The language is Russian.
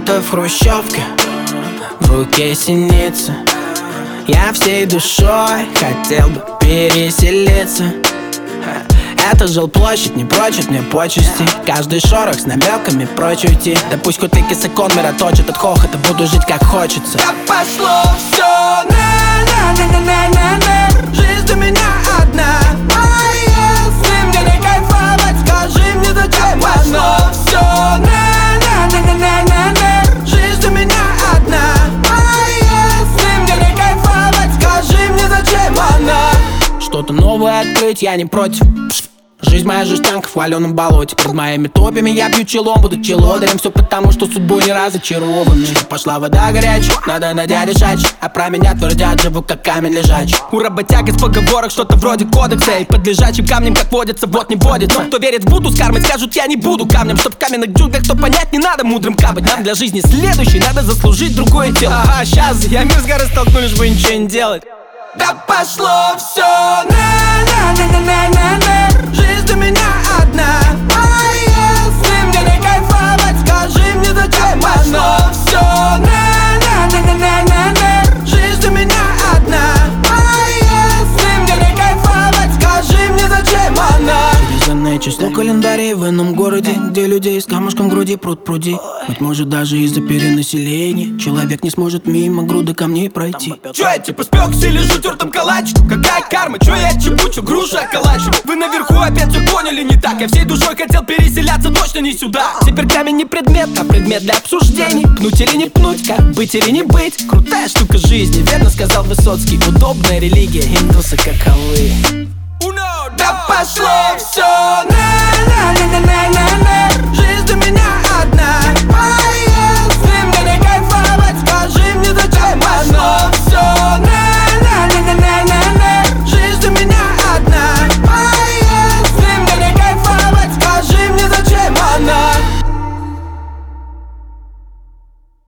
будто в хрущевке, в руке синица. Я всей душой хотел бы переселиться. Это жилплощадь не прочит мне почести. Каждый шорох с намеками прочь уйти. Да пусть хоть и кисакон мироточит от хохота, буду жить как хочется. Да пошло все на-на-на-на-на-на. Жизнь для меня одна. А если мне не кайфовать, скажи мне, зачем пошло все на-на-на-на-на-на. Жизнь для меня одна. А если мне не кайфовать, скажи мне, зачем она. Что-то новое открыть я не против. Жизнь моя жестянка в хваленом болоте. Под моими топями я пью челом, буду челодарем. Все потому, что судьбой не разочарован. Что пошла вода горячая, надо найдя решать. А про меня твердят, живу как камень лежачий. У работяг из поговорок что-то вроде кодекса. И под лежачим камнем, как водится, вот не водится. Кто верит в Будду с кармой, скажут, я не буду камнем. Чтоб в каменных джунглях, то понять не надо мудрым капать. Нам для жизни следующей надо заслужить другое тело. Ага, сейчас я мир с горы столкну, лишь бы ничего не делать. Да пошло все на-на-на-на-на-на. Жизнь для меня одна. А если мне не кайфовать, скажи мне, зачем пошло все на-на-на-на-на-на. Жизнь для меня одна. А если мне не кайфовать, скажи мне, зачем она. Привязанное число календарей в ином городе, где людей с камушком в груди пруд-пруди. Быть может, даже из-за перенаселения человек не сможет мимо груды камней пройти. Чё я типа спёкся или лежу тёртым калачиком? Какая карма? Чё я чебучу, грушу околачиваю? Вы наверху опять всё поняли не так. Я всей душой хотел переселяться, точно не сюда. Теперь камень не предмет, а предмет для обсуждений. Пнуть или не пнуть, как быть или не быть. Крутая штука жизни, верно сказал Высоцкий. Удобная религия, индусы каковы. Да пошло всё на-на-на-на-на.